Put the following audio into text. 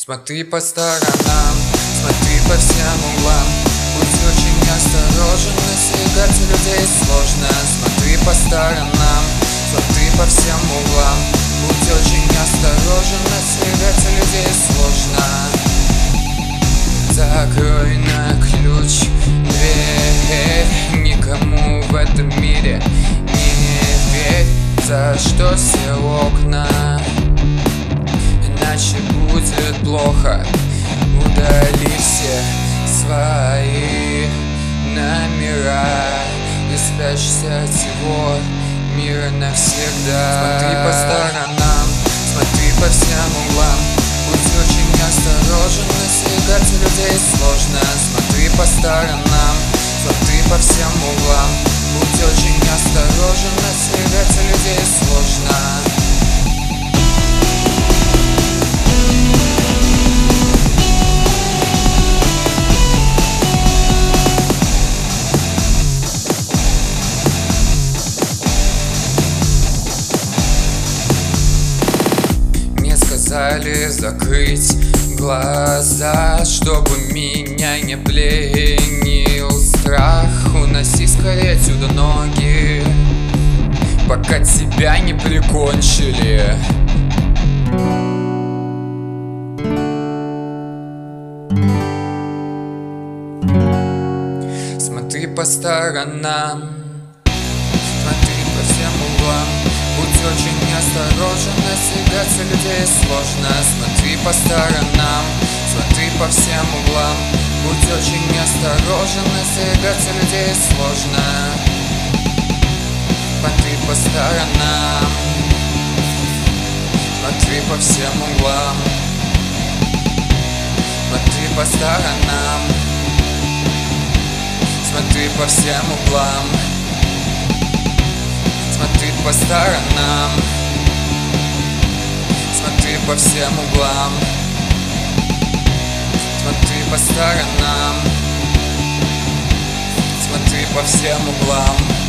Смотри по сторонам, смотри по всем углам. Будь очень осторожен, настигать людей сложно. Смотри по сторонам, смотри по всем углам. Будь очень осторожен, настигать людей сложно. Закрой на ключ дверь, никому в этом мире не верь. За что все окна, иначе будет плохо. Удали все свои номера и спрячься от всего мира навсегда. Смотри по сторонам, смотри по всем углам. Будь очень осторожен, настигать людей сложно. Смотри по сторонам, смотри по всем углам. Будь очень осторожен, настигать людей сложно. Сказали закрыть глаза, чтобы меня не пленил страх. Уноси скорее отсюда ноги, пока тебя не прикончили. Смотри по сторонам, смотри по всем углам. Будь очень осторожен, настигаться людей сложно. Смотри по сторонам, смотри по всем углам. Будь очень осторожен, настигаться людей сложно. Смотри по сторонам, смотри по всем углам. Смотри по сторонам, смотри по всем углам. Смотри по сторонам, смотри по всем углам. Смотри по сторонам, смотри по всем углам.